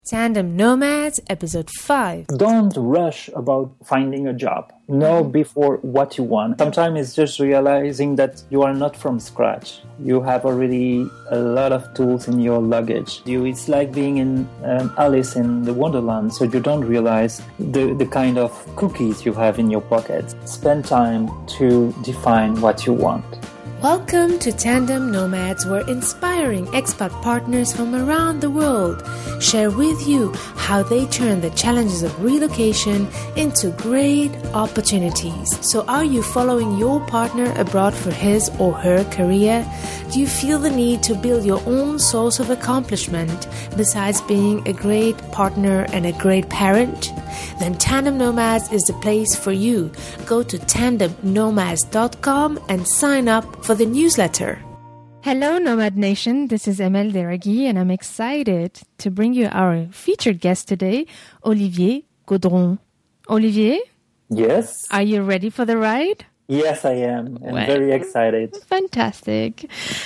Tandem Nomads, Episode 5. Don't rush about finding a job. Know before what you want. Sometimes it's just realizing that you are not from scratch. You have already a lot of tools in your luggage. It's like being in Alice in the Wonderland, so you don't realize the kind of cookies you have in your pocket. Spend time to define what you want. Welcome to Tandem Nomads, where inspiring expat partners from around the world share with you how they turn the challenges of relocation into great opportunities. So are you following your partner abroad for his or her career? Do you feel the need to build your own source of accomplishment besides being a great partner and a great parent? Then Tandem Nomads is the place for you. Go to tandemnomads.com and sign up for the newsletter. Hello, Nomad Nation. This is Emel Deraghi, and I'm excited to bring you our featured guest today, Olivier Gaudron. Olivier? Yes? Are you ready for the ride? Yes, I am. I'm very excited. Fantastic.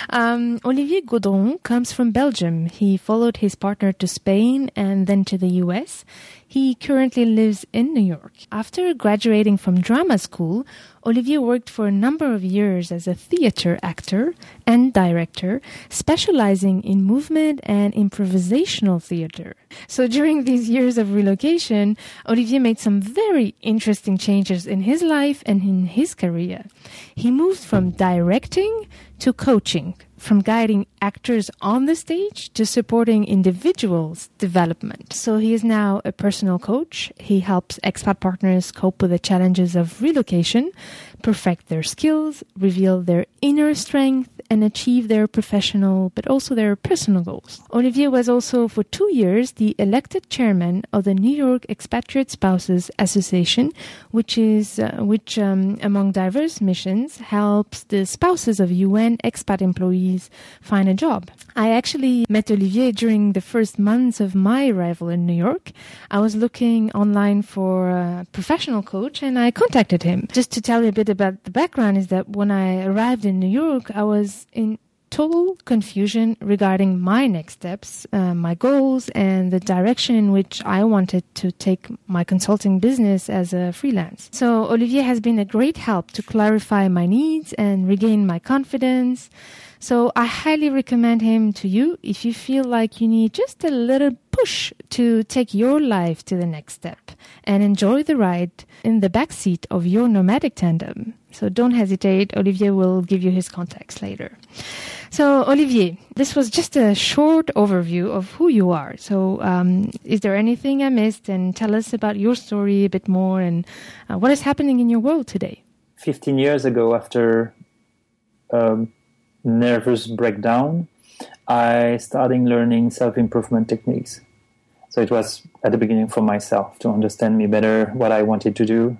Olivier Gaudron comes from Belgium. He followed his partner to Spain and then to the US. He currently lives in New York. After graduating from drama school, Olivier worked for a number of years as a theater actor and director, specializing in movement and improvisational theater. So during these years of relocation, Olivier made some very interesting changes in his life and in his career. He moved from directing to coaching, from guiding actors on the stage to supporting individuals' development. So he is now a personal coach. He helps expat partners cope with the challenges of relocation, perfect their skills, reveal their inner strength, and achieve their professional but also their personal goals. Olivier was also for 2 years the elected chairman of the New York Expatriate Spouses Association, which among diverse missions helps the spouses of UN expat employees find a job. I actually met Olivier during the first months of my arrival in New York. I was looking online for a professional coach and I contacted him. Just to tell you a bit about the background is that when I arrived in New York, I was in total confusion regarding my next steps, my goals, and the direction in which I wanted to take my consulting business as a freelance. So Olivier has been a great help to clarify my needs and regain my confidence. So I highly recommend him to you if you feel like you need just a little push to take your life to the next step and enjoy the ride in the backseat of your nomadic tandem. So don't hesitate. Olivier will give you his contacts later. So Olivier, this was just a short overview of who you are. So is there anything I missed? And tell us about your story a bit more and what is happening in your world today. 15 years ago, after nervous breakdown, I started learning self-improvement techniques. So it was at the beginning for myself to understand me better, what I wanted to do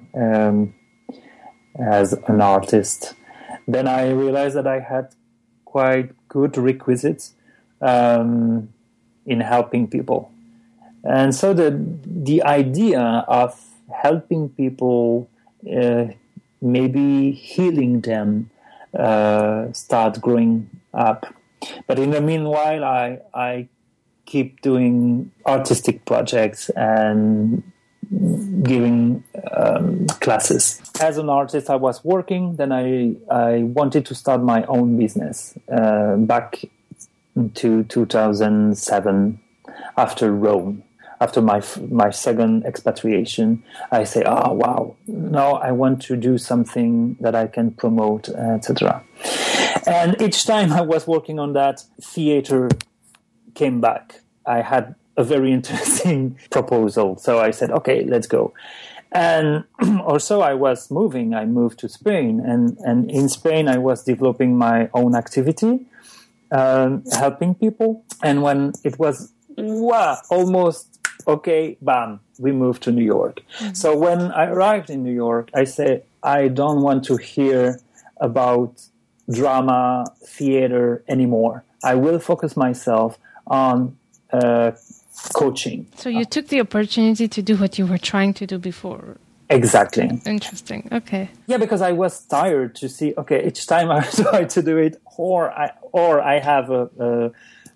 as an artist. Then I realized that I had quite good requisites in helping people. And so the idea of helping people, maybe healing them, start growing up. But in the meanwhile, I keep doing artistic projects and giving classes. As an artist, I was working. Then I wanted to start my own business back to 2007 after Rome. After my second expatriation, I say, oh, wow, now I want to do something that I can promote, etc. And each time I was working on that, theater came back. I had a very interesting proposal. So I said, okay, let's go. And also I was moving. I moved to Spain. And in Spain, I was developing my own activity, helping people. And when it was almost okay, bam, we moved to New York. Mm-hmm. So when I arrived in New York, I said, I don't want to hear about drama, theater anymore. I will focus myself on coaching. So you took the opportunity to do what you were trying to do before. Exactly. Interesting. Okay. Yeah, because I was tired to see, okay, each time I try to do it, or I have a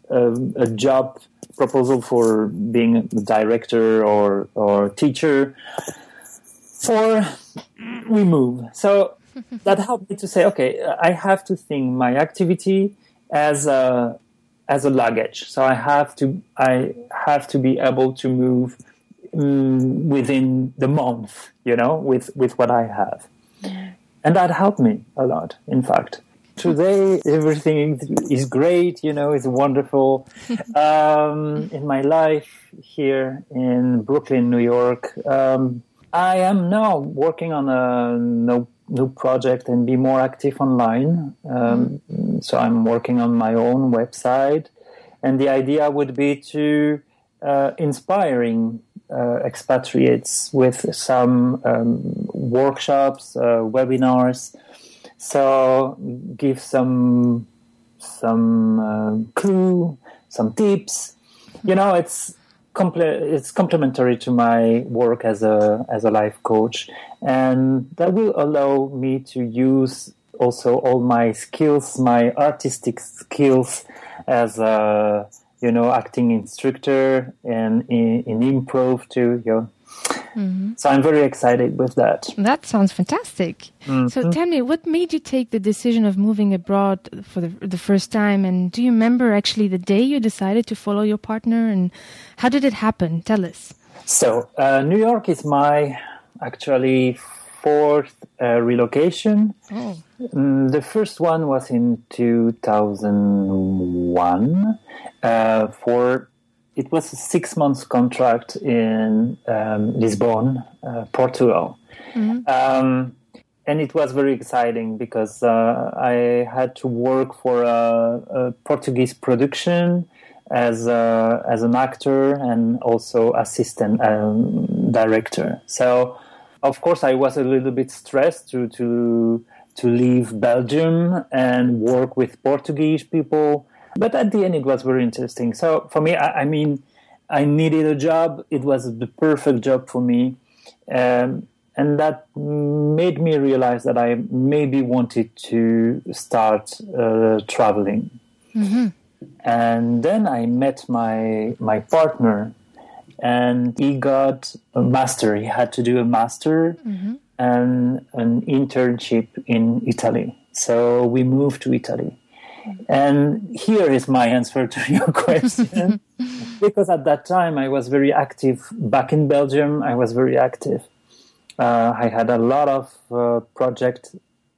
a job proposal for being a director or teacher, or we move. So that helped me to say, okay, I have to think my activity as a luggage. So I have to be able to move within the month, with what I have. And that helped me a lot, in fact. Today, everything is great, it's wonderful. In my life here in Brooklyn, New York, I am now working on a new project and be more active online. So I'm working on my own website. And the idea would be to inspiring expatriates with some workshops, webinars. So give some clue, some tips. It's complementary to my work as a life coach, and that will allow me to use also all my skills, my artistic skills as a acting instructor and in improv too. So I'm very excited with that. That sounds fantastic. So tell me, what made you take the decision of moving abroad for the first time? And do you remember actually the day you decided to follow your partner? And how did it happen? Tell us. So New York is my actually fourth relocation. Oh. The first one was in 2001 it was a 6 months contract in Lisbon, Portugal. And it was very exciting because I had to work for a Portuguese production as an actor and also assistant director. So, of course, I was a little bit stressed to leave Belgium and work with Portuguese people. But at the end, it was very interesting. So for me, I needed a job. It was the perfect job for me. And that made me realize that I maybe wanted to start traveling. And then I met my partner, and he got a master. He had to do a master and an internship in Italy. So we moved to Italy. And here is my answer to your question. Because at that time I was very active. Back in Belgium, I was very active. I had a lot of projects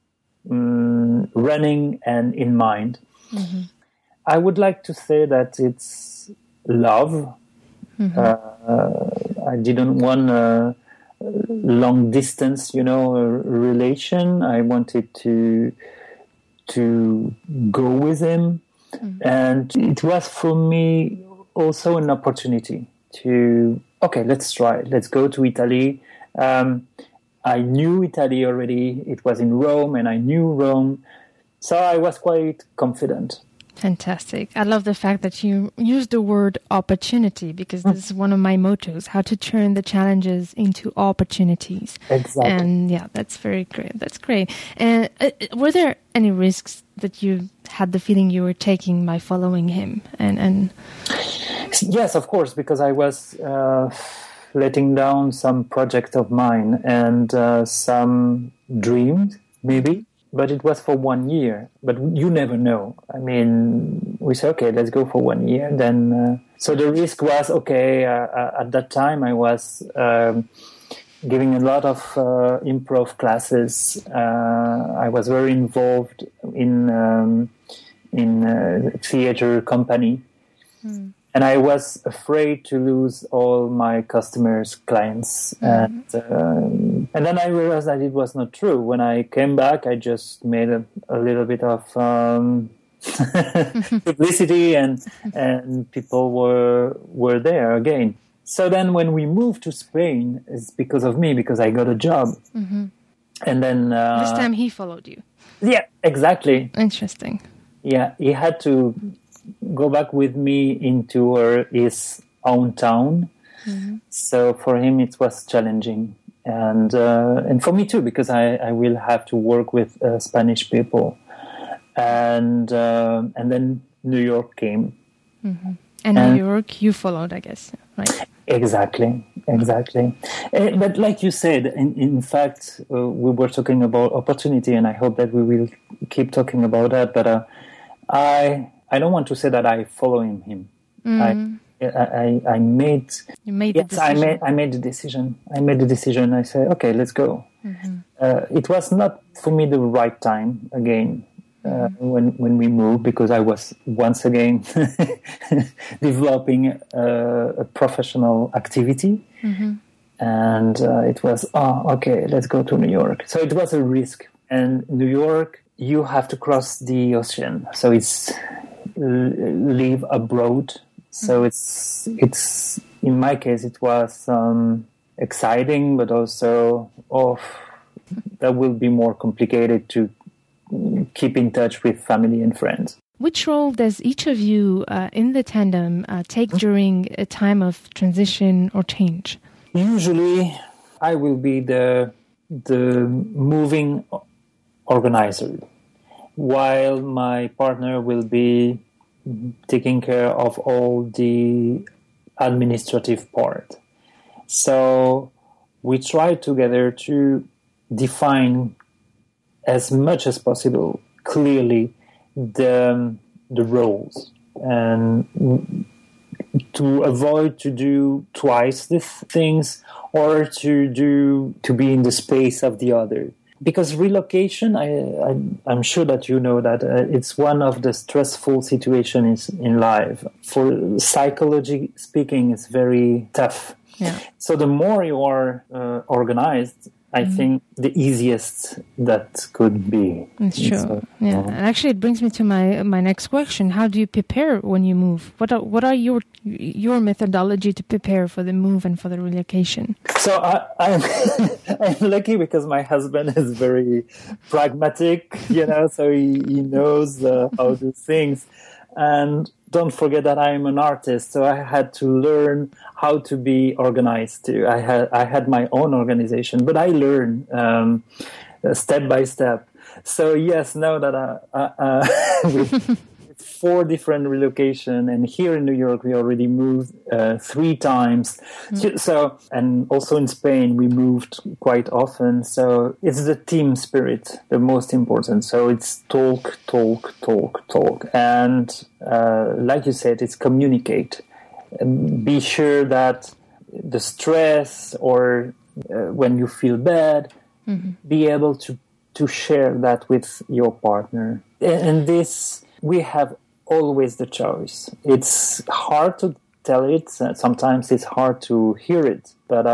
running and in mind. I would like to say that it's love. I didn't want a long distance, relation. I wanted to go with him. And it was for me also an opportunity to, okay, let's try it. Let's go to Italy. I knew Italy already. It was in Rome and I knew Rome. So I was quite confident. Fantastic. I love the fact that you use the word opportunity, because this is one of my mottos, how to turn the challenges into opportunities. Exactly. And yeah, that's very great. That's great. And were there any risks that you had the feeling you were taking by following him? And Yes, of course, because I was letting down some project of mine and some dreams, maybe. But it was for 1 year. But you never know. I mean, we said, okay, let's go for 1 year. Then, so the risk was, okay, at that time I was giving a lot of improv classes. I was very involved in theater company. And I was afraid to lose all my customers, clients. And then I realized that it was not true. When I came back, I just made a little bit of publicity and people were there again. So then when we moved to Spain, it's because of me, because I got a job. And then... this time he followed you. Yeah, exactly. Interesting. Yeah, he had to go back with me into his own town. So for him it was challenging, and for me too, because I will have to work with Spanish people, and then New York came, And New York, you followed, I guess, right? Exactly. But like you said, in fact, we were talking about opportunity, and I hope that we will keep talking about that. But I don't want to say that I following him. I made. You made the decision. I made the decision. I said, okay, let's go. It was not for me the right time again. When we moved, because I was once again developing a professional activity, and it was okay, let's go to New York. So it was a risk, and New York, you have to cross the ocean, so it's live abroad. So it's in my case it was exciting, but also that will be more complicated to keep in touch with family and friends. Which role does each of you in the tandem take during a time of transition or change? Usually, I will be the moving organizer, while my partner will be taking care of all the administrative part. So we try together to define as much as possible clearly the roles, and to avoid to do twice the things, or to be in the space of the other. Because relocation, I'm sure that you know that it's one of the stressful situations in life. For psychology speaking, it's very tough. Yeah. So the more you are organized, I think the easiest that could be. It's true. So, and actually, it brings me to my next question. How do you prepare when you move? What are your methodology to prepare for the move and for the relocation? So I'm lucky because my husband is very pragmatic, so he knows how to do things. And don't forget that I'm an artist, so I had to learn how to be organized too. I had my own organization, but I learned step by step. So yes, now that with 4 different relocation, and here in New York we already moved 3 times. So, and also in Spain we moved quite often. So it's the team spirit, the most important. So it's talk, and like you said, it's communicate. Be sure that the stress or when you feel bad, be able to share that with your partner. And this, we have always the choice. It's hard to tell it. Sometimes it's hard to hear it. But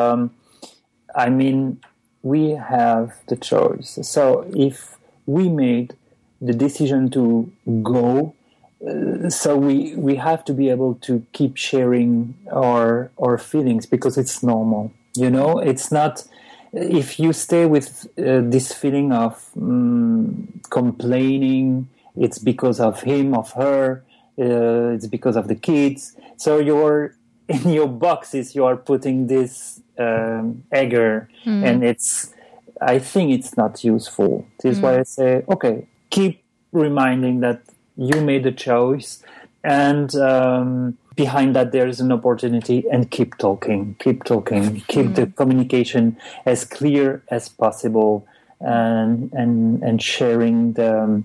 we have the choice. So if we made the decision to go, so we have to be able to keep sharing our feelings, because it's normal. It's not, if you stay with this feeling of complaining, it's because of him, of her, it's because of the kids. So you're in your boxes, you are putting this anger, and I think it's not useful. This is why I say, okay, keep reminding that you made a choice, and behind that there is an opportunity, and keep talking, keep the communication as clear as possible, and sharing the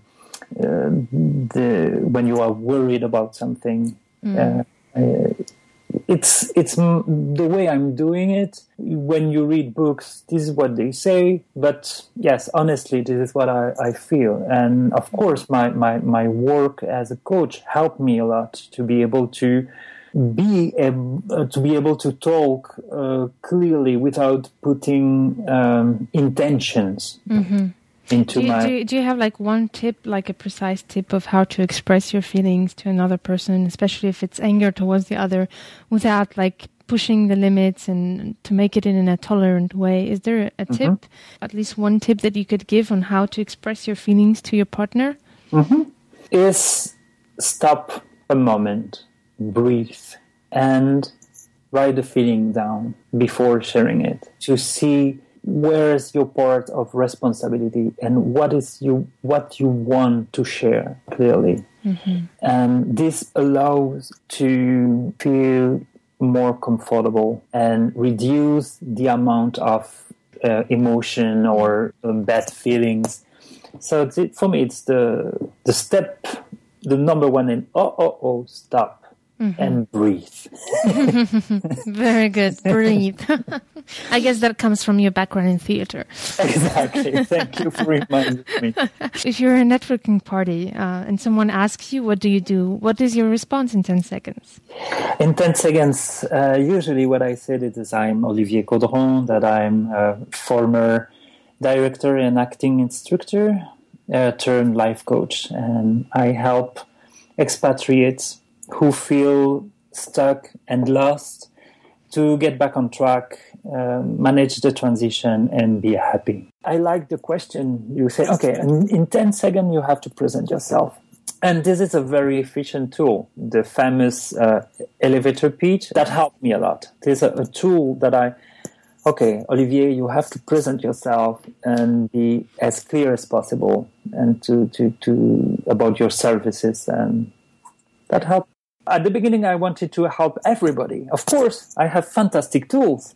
when you are worried about something. It's the way I'm doing it. When you read books, this is what they say. But yes, honestly, this is what I feel. And of course, my work as a coach helped me a lot to be able to talk clearly without putting intentions. Do you have like one tip, like a precise tip of how to express your feelings to another person, especially if it's anger towards the other, without like pushing the limits and to make it in a tolerant way? Is there a tip, at least one tip that you could give on how to express your feelings to your partner? Is stop a moment, breathe, and write the feeling down before sharing it, to see where is your part of responsibility and what you want to share clearly. And this allows to feel more comfortable and reduce the amount of emotion or bad feelings. So for me, it's the step, the number one in stop. And breathe. Very good. Breathe. I guess that comes from your background in theater. Exactly. Thank you for reminding me. If you're a networking party and someone asks you, what do you do? What is your response in 10 seconds? In 10 seconds, usually what I said is I'm Olivier Caudron, that I'm a former director and acting instructor turned life coach. And I help expatriates who feel stuck and lost to get back on track, manage the transition, and be happy. I like the question. You say, okay, in 10 seconds, you have to present yourself. And this is a very efficient tool, the famous elevator pitch, that helped me a lot. There's a tool that okay, Olivier, you have to present yourself and be as clear as possible and to about your services, and that helped. At the beginning, I wanted to help everybody. Of course, I have fantastic tools,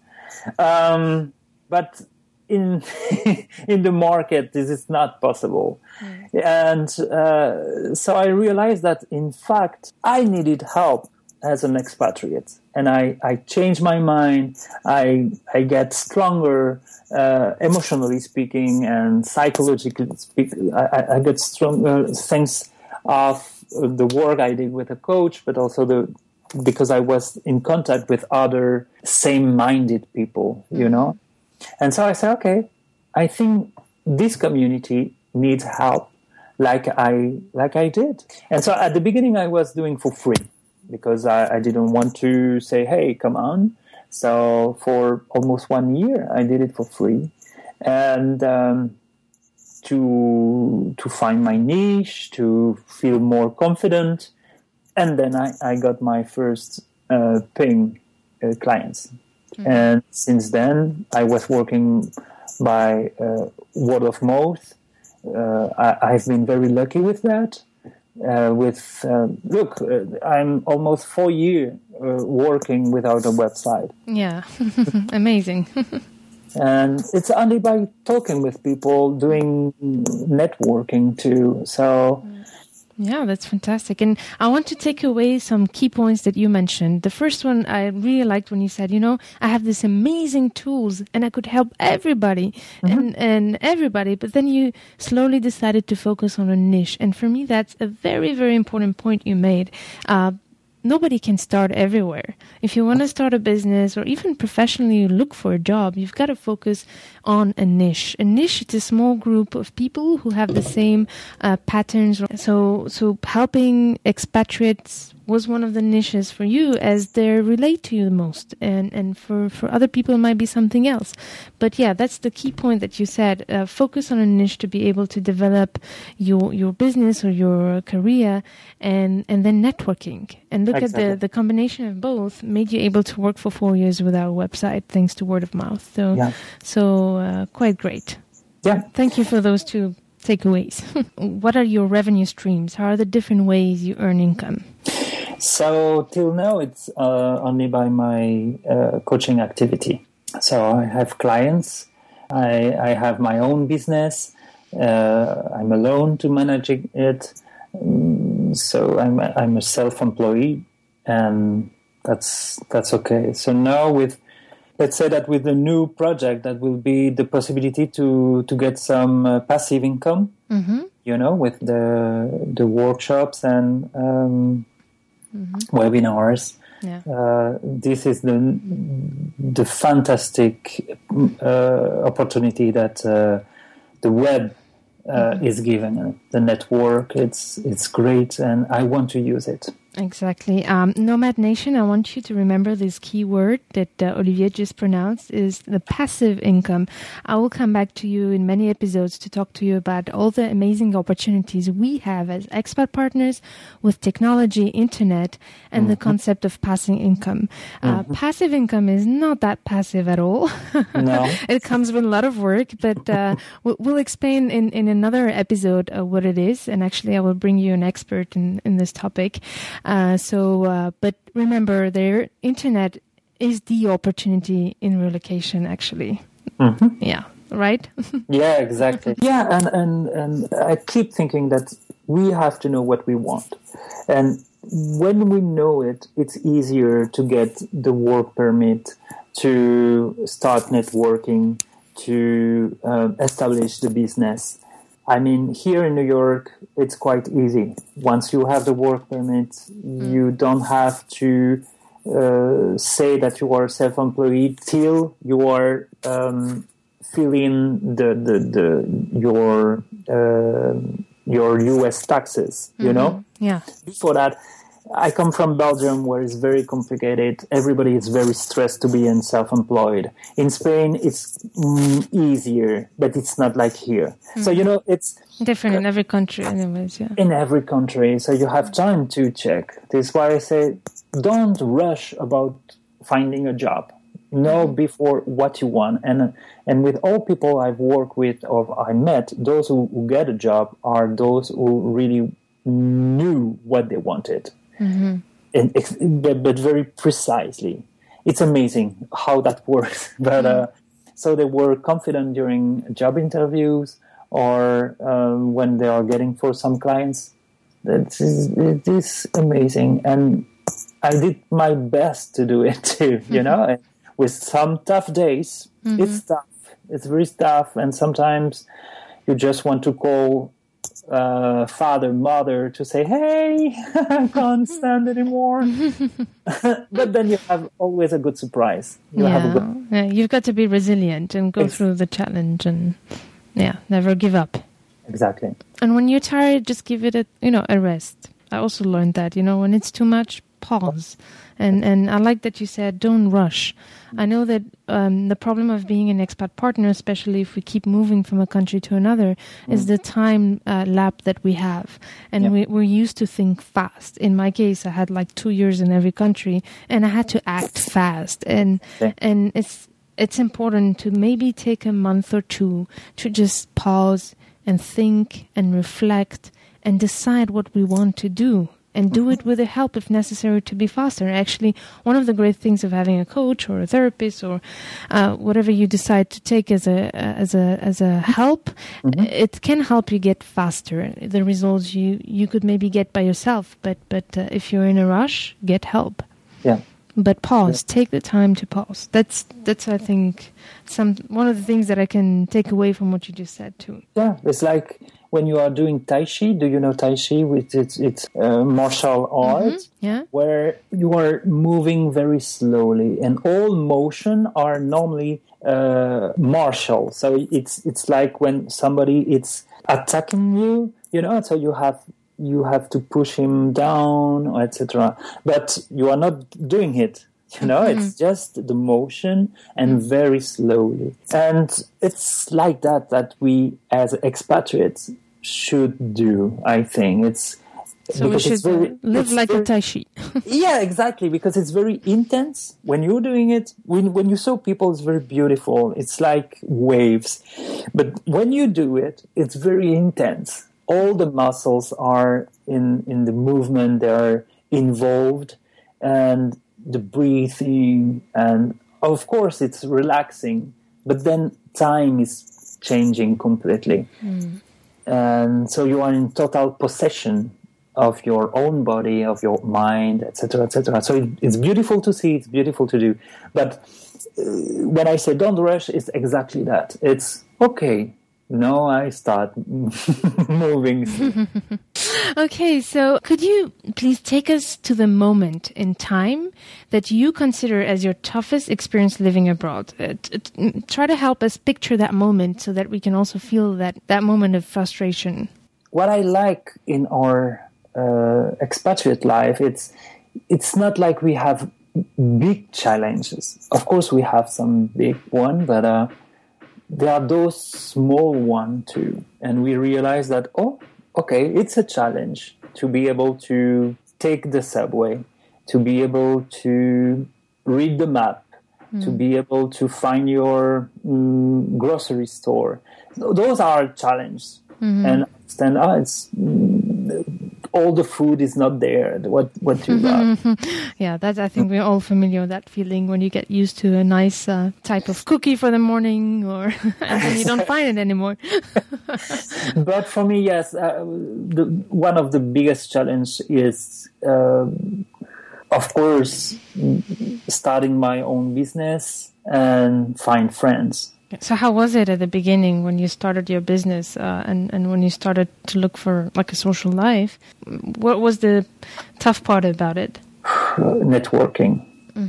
but in in the market, this is not possible. And so I realized that, in fact, I needed help as an expatriate. And I changed my mind. I get stronger, emotionally speaking, and psychologically speaking. I get stronger thanks of the work I did with a coach, but also because I was in contact with other same-minded people, you know. And so I said, okay, I think this community needs help, like I did. And so at the beginning, I was doing for free because I didn't want to say, hey, come on. So for almost 1 year, I did it for free, and to find my niche, to feel more confident. And then I got my first paying clients. And since then, I was working by word of mouth. I've been very lucky with that. I'm almost 4 years working without a website. Yeah, amazing. And it's only by talking with people, doing networking too. So, yeah, that's fantastic. And I want to take away some key points that you mentioned. The first one I really liked when you said, I have these amazing tools and I could help everybody and everybody. But then you slowly decided to focus on a niche. And for me, that's a very, very important point you made. Nobody can start everywhere. If you want to start a business or even professionally look for a job, you've got to focus on a niche. A niche is a small group of people who have the same patterns. So helping expatriates was one of the niches for you, as they relate to you the most. And for other people, it might be something else. But yeah, that's the key point that you said. Focus on a niche to be able to develop your business or your career, and then networking. And look at the combination of both made you able to work for 4 years without a website, thanks to word of mouth. So quite great. Yeah. Thank you for those two takeaways. What are your revenue streams? How are the different ways you earn income? So till now, it's only by my coaching activity. So I have clients. I have my own business. I'm alone to manage it. So I'm a self-employed, and that's okay. So now let's say that with the new project, that will be the possibility to get some passive income. With the workshops and webinars. Yeah. This is the fantastic opportunity that the web is given. The network, it's great, and I want to use it. Exactly. Nomad Nation, I want you to remember this key word that Olivier just pronounced is the passive income. I will come back to you in many episodes to talk to you about all the amazing opportunities we have as expat partners with technology, internet, and the concept of passive income. Passive income is not that passive at all. No. It comes with a lot of work, but we'll explain in another episode what it is. And actually, I will bring you an expert in this topic. But remember, their internet is the opportunity in relocation, actually. Yeah, right? Yeah, exactly. Yeah, and I keep thinking that we have to know what we want. And when we know it, it's easier to get the work permit, to start networking, to establish the business. I mean, here in New York, it's quite easy. Once you have the work permit, you don't have to say that you are self-employed till you are filling your U.S. taxes. You know. Yeah. Before that, I come from Belgium, where it's very complicated. Everybody is very stressed to be in self-employed. In Spain, it's easier, but it's not like here. So, it's different in every country anyways, yeah. In every country. So you have time to check. This is why I say, don't rush about finding a job. Know before what you want. And with all people I've worked with or I met, those who get a job are those who really knew what they wanted. But very precisely. It's amazing how that works. But so they were confident during job interviews or when they are getting for some clients. It is amazing, and I did my best to do it too. With some tough days, it's tough. It's very tough, and sometimes you just want to call father, mother to say, hey, I can't stand anymore. But then you have always a good surprise. You've got to be resilient and go through the challenge and never give up. Exactly. And when you're tired, just give it a rest. I also learned that, when it's too much, pause. And I like that you said, don't rush. I know that the problem of being an expat partner, especially if we keep moving from a country to another, is the time lap that we have. And we're used to think fast. In my case, I had 2 years in every country, and I had to act fast. And it's important to maybe take a month or two to just pause and think and reflect and decide what we want to do. And do it with the help if necessary to be faster. Actually, one of the great things of having a coach or a therapist or whatever you decide to take as a help, it can help you get faster. The results you could maybe get by yourself, but if you're in a rush, get help. Yeah. But pause. Take the time to pause. That's I think one of the things that I can take away from what you just said too. Yeah, it's like when you are doing Tai Chi. Do you know Tai Chi? It's martial art, where you are moving very slowly, and all motion are normally martial. So it's like when somebody is attacking you, so you have to push him down, etc. But you are not doing it. It's just the motion and very slowly. And it's like that we as expatriates should do, I think. So we should live like a Tai Chi. Yeah, exactly, because it's very intense. When you're doing it, when you saw people, it's very beautiful. It's like waves. But when you do it, it's very intense. All the muscles are in the movement, they're involved, and the breathing, and of course it's relaxing, but then time is changing completely. And so you are in total possession of your own body, of your mind, etc., etc. So it's beautiful to see, it's beautiful to do. But when I say don't rush, it's exactly that. It's okay. No, I start moving. Okay, so could you please take us to the moment in time that you consider as your toughest experience living abroad? Try to help us picture that moment so that we can also feel that moment of frustration. What I like in our expatriate life, it's not like we have big challenges. Of course, we have some big one, but there are those small one too. And we realize that, oh, okay, it's a challenge to be able to take the subway, to be able to read the map, to be able to find your grocery store. Those are challenges. And understand, it's all the food is not there. What do you got? Yeah, I think we're all familiar with that feeling when you get used to a nice type of cookie for the morning, or and then you don't find it anymore. But for me, yes, one of the biggest challenge is, of course, starting my own business and find friends. So how was it at the beginning when you started your business and when you started to look for like a social life? What was the tough part about it? Networking.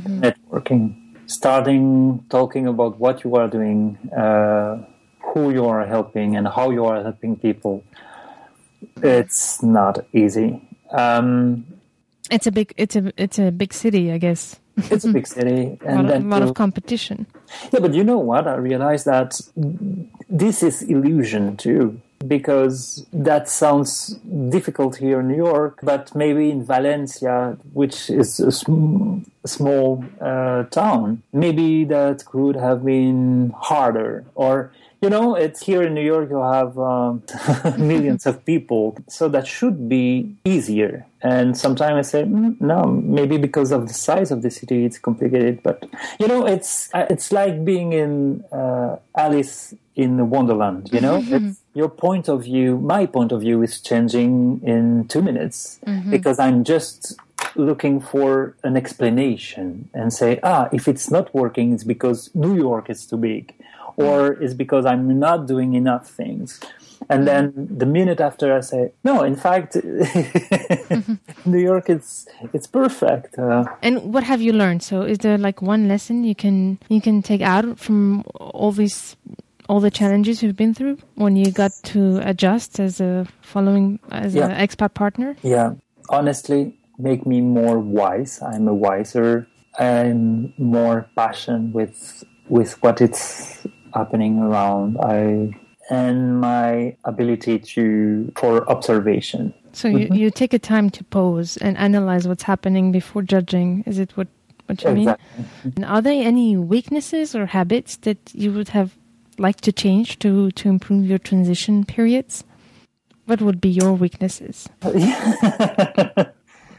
Starting talking about what you are doing, who you are helping and how you are helping people. It's not easy. It's a big city, I guess. It's a big city. And a lot of competition. Yeah, but you know what? I realized that this is illusion too, because that sounds difficult here in New York, but maybe in Valencia, which is a small town, maybe that could have been harder. Or, it's here in New York, you have millions of people, so that should be easier. And sometimes I say, no, maybe because of the size of the city, it's complicated. But, it's like being in Alice in Wonderland, It's your point of view, my point of view is changing in 2 minutes because I'm just looking for an explanation and say, if it's not working, it's because New York is too big, or it's because I'm not doing enough things. And then the minute after I say, no, in fact, New York, it's perfect. And what have you learned? So is there like one lesson you can take out from all the challenges you've been through when you got to adjust as an expat partner? Yeah, honestly, make me more wise. I'm a wiser and more passionate with what it's happening around. And my ability for observation. So you take a time to pause and analyze what's happening before judging. Is it what you mean? And are there any weaknesses or habits that you would have liked to change to improve your transition periods? What would be your weaknesses? I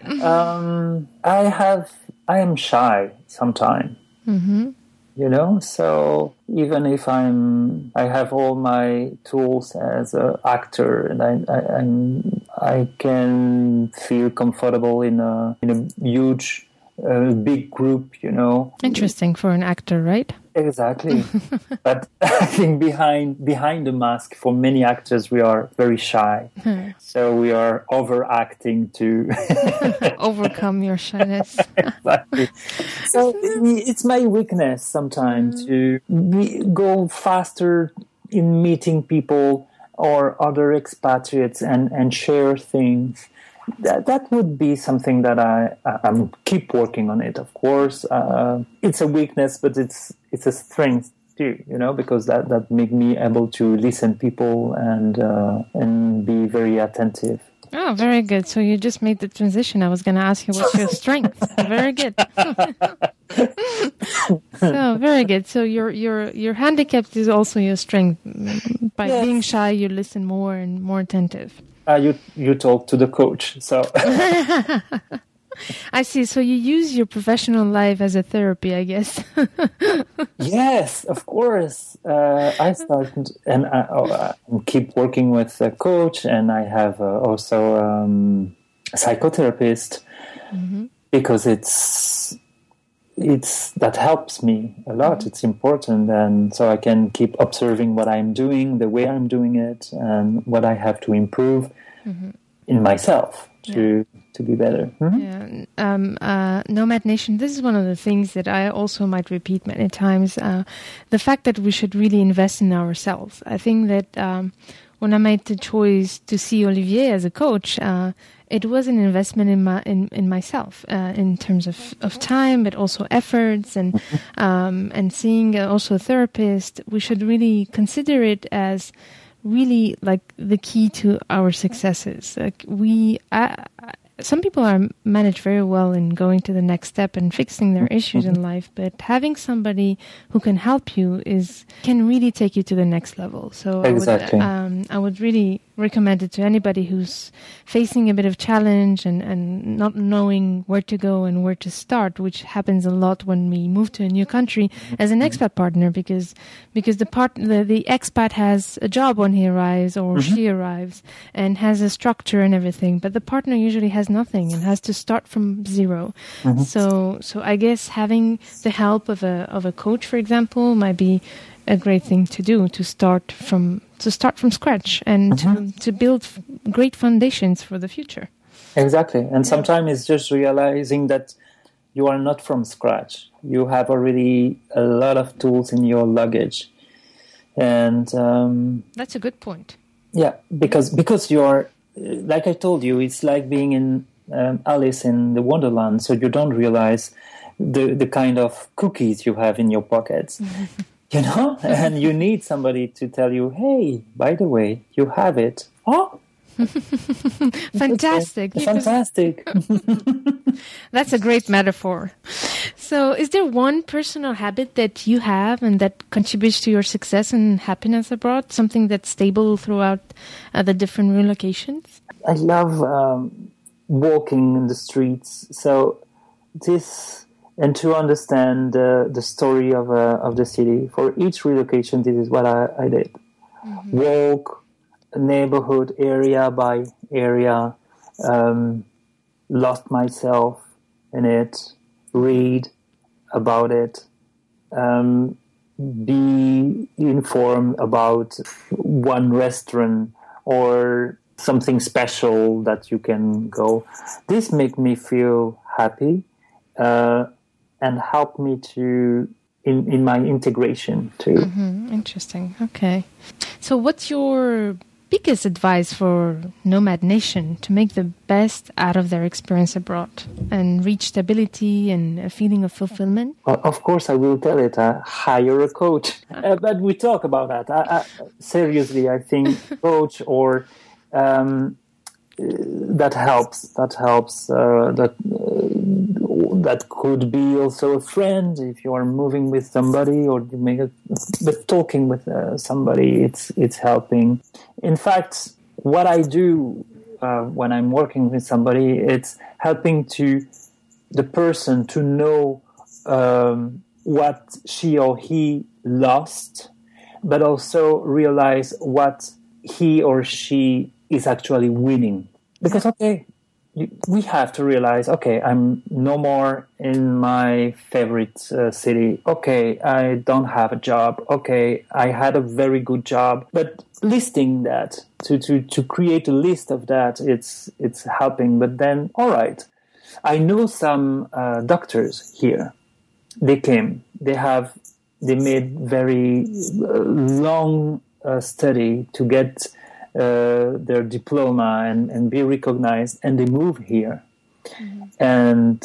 am shy sometimes. So even if I have all my tools as an actor, and I can feel comfortable in a huge, big group, Interesting for an actor, right? Exactly. But I think behind the mask, for many actors, we are very shy. So we are overacting to overcome your shyness. Exactly. So it's my weakness sometimes to go faster in meeting people or other expatriates and share things. That would be something that I'm keep working on it. Of course, it's a weakness, but it's a strength too. Because that make me able to listen people and be very attentive. Oh, very good. So you just made the transition. I was going to ask you what's your strength. Very good. So very good. So your handicap is also your strength. By being shy, you listen more and more attentive. You talk to the coach, so. I see. So you use your professional life as a therapy, I guess. Yes, of course. I started and I keep working with a coach, and I have also a psychotherapist because it's that helps me a lot. It's important, and so I can keep observing what I'm doing, the way I'm doing it, and what I have to improve in myself to be better. Nomad Nation, this is one of the things that I also might repeat many times. The fact that we should really invest in ourselves. I think that when I made the choice to see Olivier as a coach, it was an investment in myself, in terms of time, but also efforts, and seeing also a therapist. We should really consider it as really like the key to our successes. Like some people are managed very well in going to the next step and fixing their issues in life, but having somebody who can help you can really take you to the next level. So exactly. I would really recommend it to anybody who's facing a bit of challenge and not knowing where to go and where to start, which happens a lot when we move to a new country as an expat partner, because the expat has a job when he arrives or she arrives and has a structure and everything, but the partner usually has nothing and has to start from zero. So I guess having the help of a coach, for example, might be a great thing to do, to start from scratch and to build great foundations for the future. Exactly. And sometimes it's just realizing that you are not from scratch. You have already a lot of tools in your luggage. And that's a good point. Yeah, because you're, like I told you, it's like being in Alice in the Wonderland. So you don't realize the kind of cookies you have in your pockets. You know, and you need somebody to tell you, hey, by the way, you have it. Oh, fantastic. Fantastic. That's a great metaphor. So is there one personal habit that you have and that contributes to your success and happiness abroad? Something that's stable throughout the different relocations? I love walking in the streets. So this... And to understand the story of the city, for each relocation, this is what I did. Walk neighborhood area by area, lost myself in it, read about it, be informed about one restaurant or something special that you can go. This make me feel happy. And help me to in my integration too. Interesting. Okay. So what's your biggest advice for Nomad Nation to make the best out of their experience abroad and reach stability and a feeling of fulfillment? Well, of course, I will tell it. Hire a coach. But we talk about that. Seriously, I think coach or that helps. That could be also a friend if you are moving with somebody, or but talking with somebody, it's helping. In fact, what I do when I'm working with somebody, it's helping the person to know what she or he lost, but also realize what he or she is actually winning. Because, we have to realize, I'm no more in my favorite city. I don't have a job. I had a very good job. But listing that, to create a list of that, it's helping. But then, all right, I know some doctors here. They came. They made very long study to get their diploma and be recognized, and they move here. And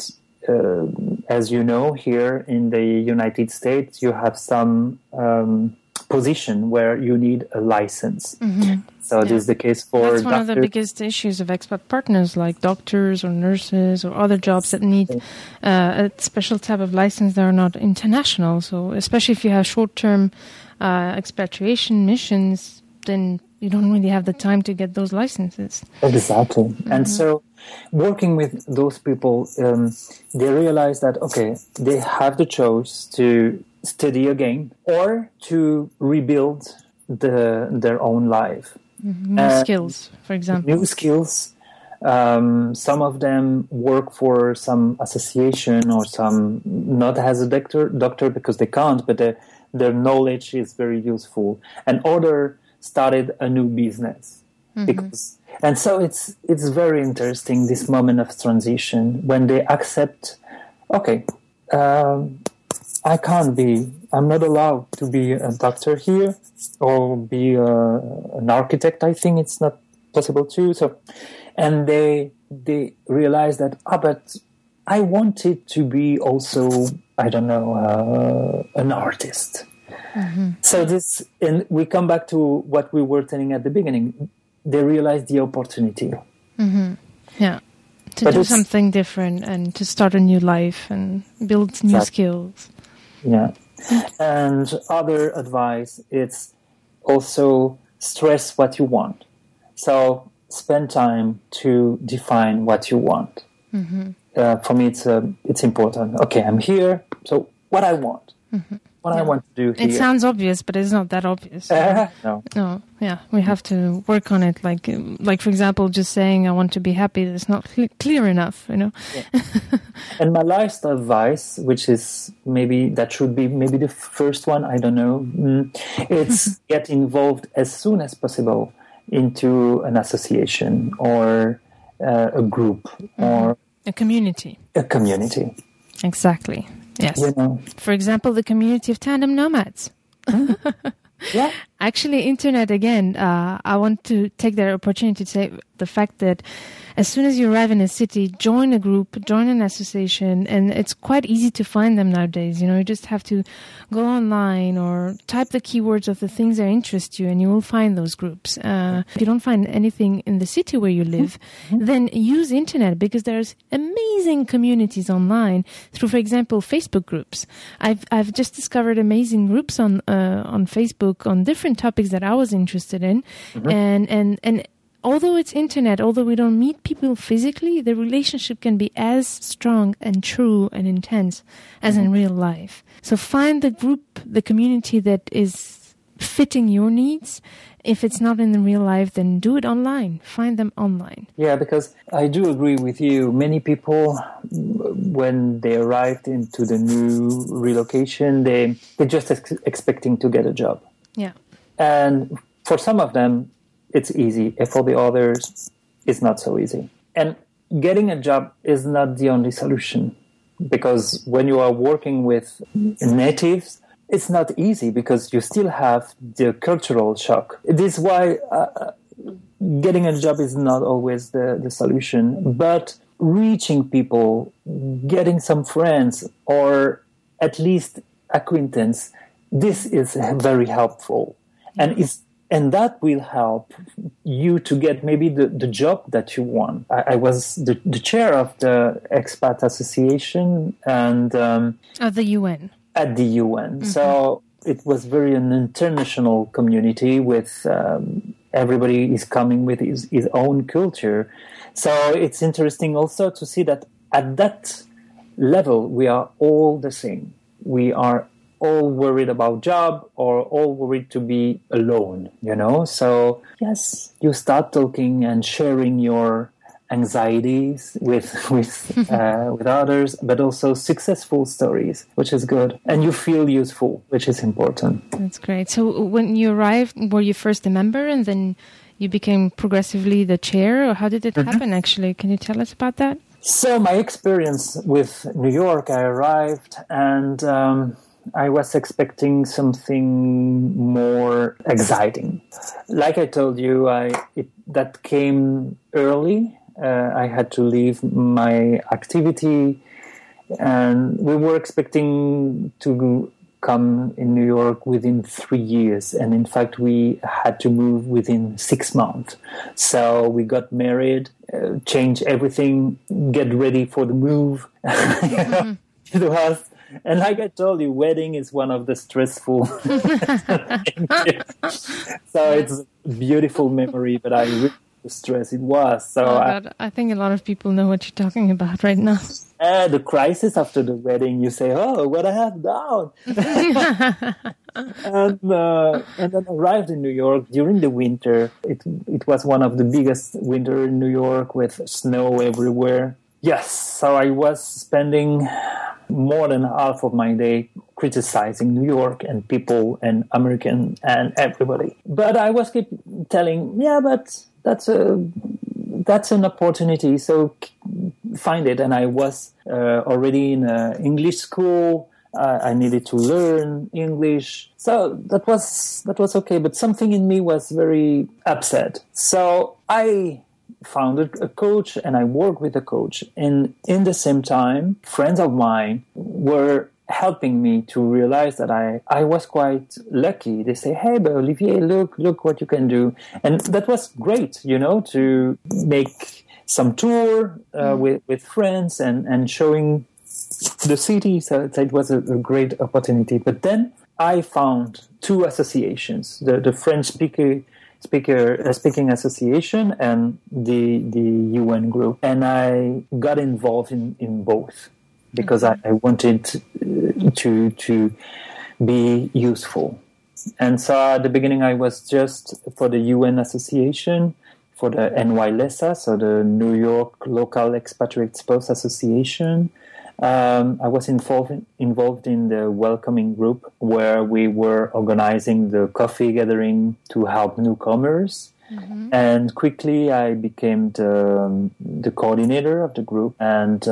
as you know, here in the United States, you have some position where you need a license. So this is the case for That's one of the biggest issues of expat partners, like doctors or nurses or other jobs that need a special type of license that are not international. So especially if you have short-term expatriation missions, then you don't really have the time to get those licenses. Exactly. And so working with those people, they realize that, they have the choice to study again or to rebuild their own life. New skills, for example. New skills. Some of them work for some association or some, not as a doctor because they can't, but their knowledge is very useful. And other started a new business and so it's very interesting, this moment of transition when they accept I'm not allowed to be a doctor here or be an architect. I think it's not possible too. So, and they realized that, but I wanted to be also, I don't know, an artist. Mm-hmm. So and we come back to what we were telling at the beginning. They realized the opportunity. Mm-hmm. Yeah. To do something different and to start a new life and build new skills. Yeah. And other advice, it's also stress what you want. So spend time to define what you want. Mm-hmm. For me, it's important. Okay, I'm here. So what I want. Mm-hmm. I want to do here. It sounds obvious, but it's not that obvious. No. No, yeah, we have to work on it. Like for example, just saying I want to be happy is not clear enough, you know. Yeah. And my last advice, which is that should be maybe the first one, I don't know. It's get involved as soon as possible into an association or a group or a community. A community. Exactly. Yes. You know. For example, the community of tandem nomads. Yeah. Actually, internet, again, I want to take that opportunity to say the fact that as soon as you arrive in a city, join a group, join an association, and it's quite easy to find them nowadays. You know, you just have to go online or type the keywords of the things that interest you, and you will find those groups. If you don't find anything in the city where you live, then use internet, because there's amazing communities online through, for example, Facebook groups. I've just discovered amazing groups on Facebook on different topics that I was interested in, and although it's internet, although we don't meet people physically, the relationship can be as strong and true and intense as in real life. So find the group, the community that is fitting your needs. If it's not in the real life, then do it online. Find them online. Yeah, because I do agree with you. Many people, when they arrived into the new relocation, they're just expecting to get a job. Yeah. And for some of them, it's easy. And for the others, it's not so easy. And getting a job is not the only solution, because when you are working with natives, it's not easy because you still have the cultural shock. This is why getting a job is not always the solution, but reaching people, getting some friends, or at least acquaintance, this is very helpful. And that will help you to get maybe the job that you want. I was the chair of the Expat Association and of the UN. At the UN. Mm-hmm. So it was very an international community with everybody is coming with his own culture. So it's interesting also to see that at that level, we are all the same. We are all worried about job or all worried to be alone, you know? So yes, you start talking and sharing your anxieties with others, but also successful stories, which is good. And you feel useful, which is important. That's great. So when you arrived, were you first a member and then you became progressively the chair, or how did it happen actually? Can you tell us about that? So my experience with New York, I arrived and I was expecting something more exciting. Like I told you, that came early. I had to leave my activity, and we were expecting to come in New York within 3 years. And in fact, we had to move within 6 months. So we got married, change everything, get ready for the move to the house. And like I told you, wedding is one of the stressful things. So it's a beautiful memory, but I really stress it was. So I think a lot of people know what you're talking about right now. The crisis after the wedding, you say, "Oh, what I have done," and then arrived in New York during the winter. It was one of the biggest winter in New York with snow everywhere. Yes, so I was spending more than half of my day criticizing New York and people and American and everybody. But I was keep telling, yeah, but that's an opportunity, so find it. And I was already in an English school. I needed to learn English. So that was okay. But something in me was very upset. So I found a coach and I worked with a coach. And in the same time, friends of mine were helping me to realize that I was quite lucky. They say, hey, but Olivier, look what you can do. And that was great, to make some tour with friends and showing the city. So it was a great opportunity. But then I found two associations, the French Speaking Association and the UN group. And I got involved in both because I wanted to be useful. And so at the beginning, I was just for the UN Association, for the NYLESA, so the New York Local Expatriate Spouse Association. I was involved in the welcoming group where we were organizing the coffee gathering to help newcomers. Mm-hmm. And quickly I became the coordinator of the group, and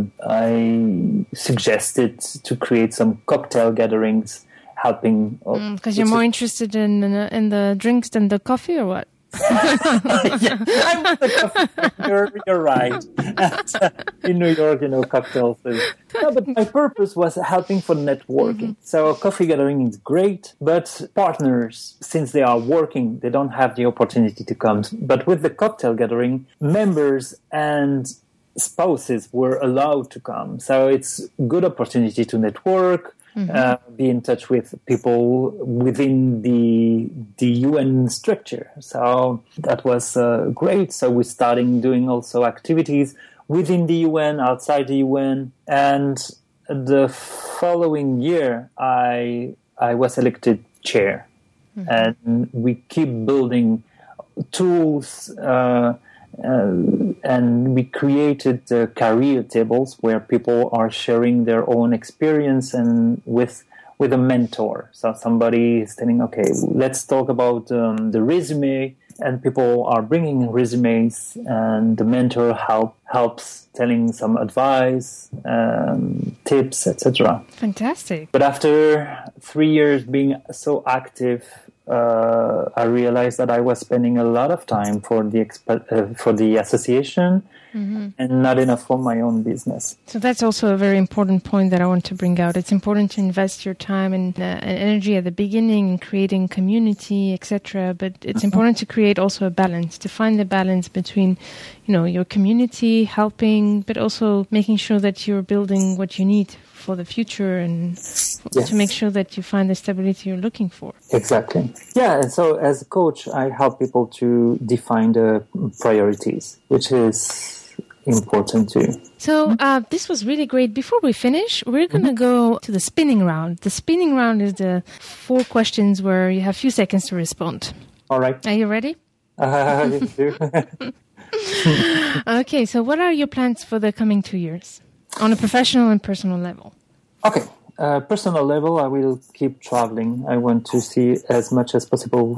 I suggested to create some cocktail gatherings, helping. Because you're more interested in the drinks than the coffee, or what? Yeah, I'm the coffee. You're right. In New York, cocktails. But my purpose was helping for networking. Mm-hmm. So coffee gathering is great, but partners, since they are working, they don't have the opportunity to come. But with the cocktail gathering, members and spouses were allowed to come. So it's a good opportunity to network. Mm-hmm. Be in touch with people within the UN structure. So that was great. So we're starting doing also activities within the UN, outside the UN. And the following year, I was elected chair. Mm-hmm. And we keep building tools and we created career tables where people are sharing their own experience and with a mentor. So somebody is telling, okay, let's talk about the resume, and people are bringing resumes, and the mentor helps telling some advice, tips, etc. Fantastic. But after 3 years being so active, I realized that I was spending a lot of time for the association, mm-hmm. and not enough for my own business. So that's also a very important point that I want to bring out. It's important to invest your time and energy at the beginning in creating community, etc. But it's mm-hmm. important to create also a balance, to find the balance between, your community, helping, but also making sure that you're building what you need for the future and yes. to make sure that you find the stability you're looking for. Exactly. Yeah, and so as a coach, I help people to define the priorities, which is important too. So this was really great. Before we finish, we're going to go to the spinning round. The spinning round is the 4 questions where you have a few seconds to respond. All right. Are you ready? Yes, do. Okay, so what are your plans for the coming 2 years? On a professional and personal level. Okay. Personal level, I will keep traveling. I want to see as much as possible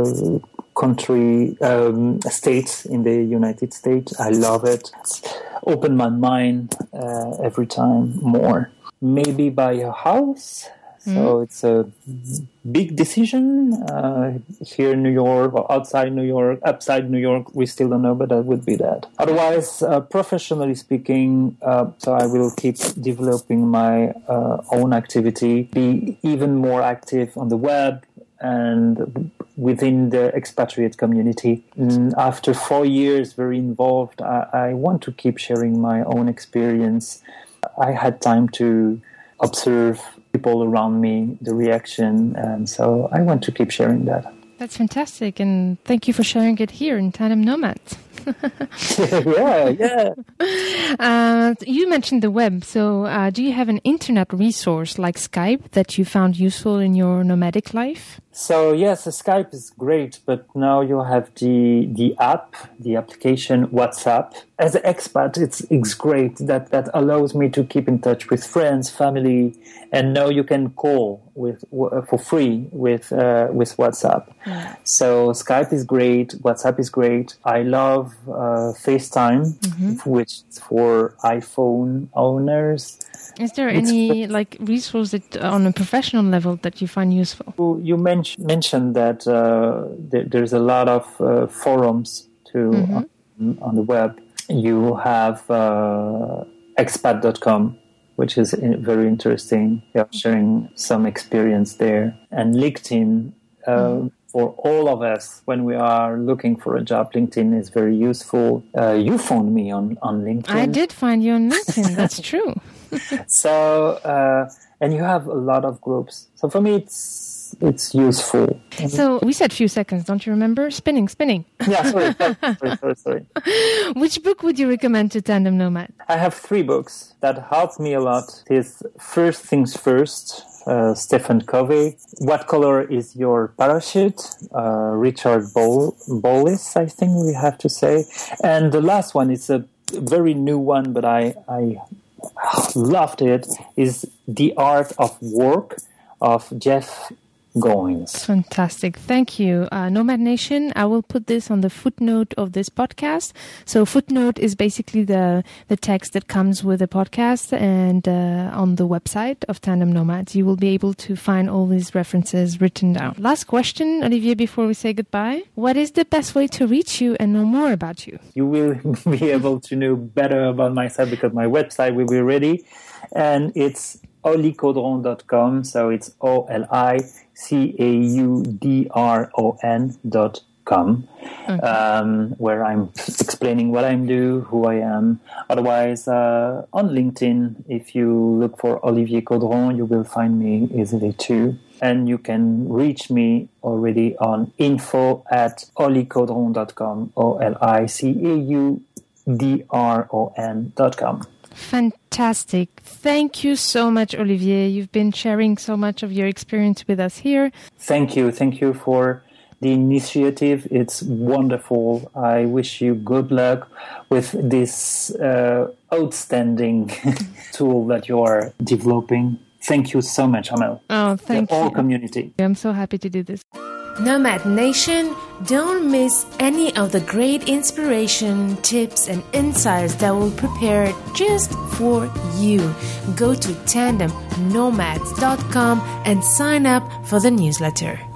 states in the United States. I love it. Open my mind every time more. Maybe buy a house. So it's a big decision here in New York or outside New York, upside New York. We still don't know, but that would be that. Otherwise, professionally speaking, so I will keep developing my own activity, be even more active on the web and within the expatriate community. After 4 years very involved, I want to keep sharing my own experience. I had time to observe people around me, the reaction, and so I want to keep sharing that. That's fantastic, and thank you for sharing it here in Tandem Nomads. Yeah. You mentioned the web, so do you have an internet resource like Skype that you found useful in your nomadic life? So yes, Skype is great, but now you have the application WhatsApp. As an expat, it's great. That allows me to keep in touch with friends, family, and now you can call for free with WhatsApp. Yeah. So Skype is great, WhatsApp is great. I love FaceTime, which is for iPhone owners. Is there any resource that, on a professional level that you find useful? You mentioned that there's a lot of forums too on the web. You have expat.com, which is very interesting. You're sharing some experience there. And LinkedIn, for all of us, when we are looking for a job, LinkedIn is very useful. You found me on LinkedIn. I did find you on LinkedIn. That's true. So, and you have a lot of groups. So for me, it's useful. So we said few seconds, don't you remember? Spinning. Yeah, sorry. Which book would you recommend to tandem nomad? I have 3 books that helped me a lot. It's First Things First, Stephen Covey. What Color is Your Parachute? Richard Bolles, I think we have to say. And the last one is a very new one, but I loved it, is The Art of Work of Jeff Goins. Fantastic. Thank you. Nomad Nation, I will put this on the footnote of this podcast. So footnote is basically the text that comes with the podcast, and on the website of Tandem Nomads, you will be able to find all these references written down. Last question, Olivier, before we say goodbye. What is the best way to reach you and know more about you? You will be able to know better about myself because my website will be ready, and it's olicaudron.com, so it's OLICAUDRON.com, where I'm explaining what I do, who I am. Otherwise, on LinkedIn, if you look for Olivier Caudron, you will find me easily too. And you can reach me already on info@olicaudron.com, OLICAUDRON.com. Fantastic. Thank you so much, Olivier. You've been sharing so much of your experience with us here. Thank you. Thank you for the initiative. It's wonderful. I wish you good luck with this outstanding tool that you are developing. Thank you so much, Amel. Oh, thank you. The whole community. I'm so happy to do this. Nomad Nation, don't miss any of the great inspiration, tips, and insights that will prepare just for you. Go to tandemnomads.com and sign up for the newsletter.